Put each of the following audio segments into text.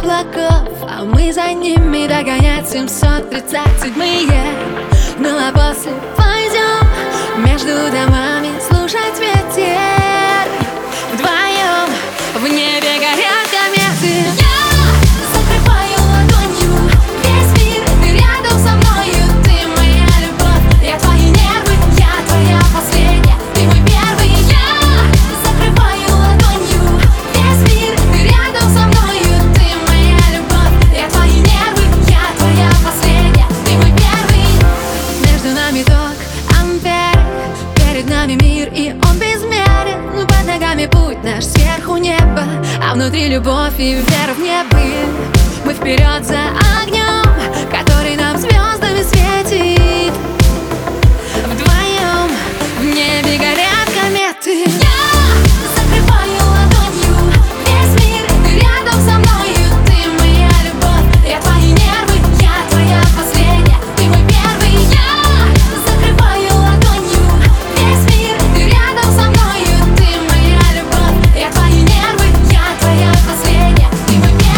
облаков, а мы за ними догонять 737-е. Ну а после пойдем между домами слушать ветер. Вдвоем в небе горят кометы. Я закрываю ладонью весь мир, ты рядом со мною, ты моя любовь. Я твои нервы, я твоя последняя, ты мой первый. Я закрываю ладонью весь мир, ты рядом со мною, ты моя любовь. Я твои нервы, я твоя последняя, ты мой первый. Между нами ток ампер, перед нами мир, и он безмерен. Под ногами путь наш сверху небо, а внутри любовь и вера в небо. Мы вперед за огнем, который нам звездами светит. Вдвоем в небе горят кометы. Я закрываю ладонью весь мир, ты рядом со мною, ты моя любовь. Я твои нервы, я твоя последняя, ты мой первый. Я закрываю ладонью весь мир, ты рядом со мною, ты моя любовь. Я твои нервы, я твоя последняя, ты мой первый.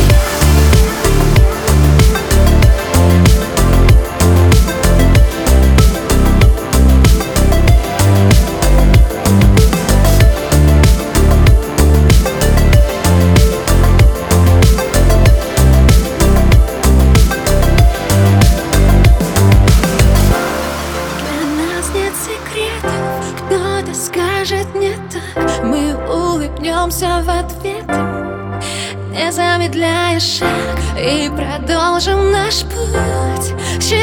Кто-то скажет не так, мы улыбнемся в ответ, не замедляя шаг, и продолжим наш путь,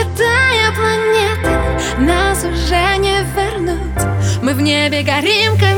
считая планеты, нас уже не вернуть. Мы в небе горим, как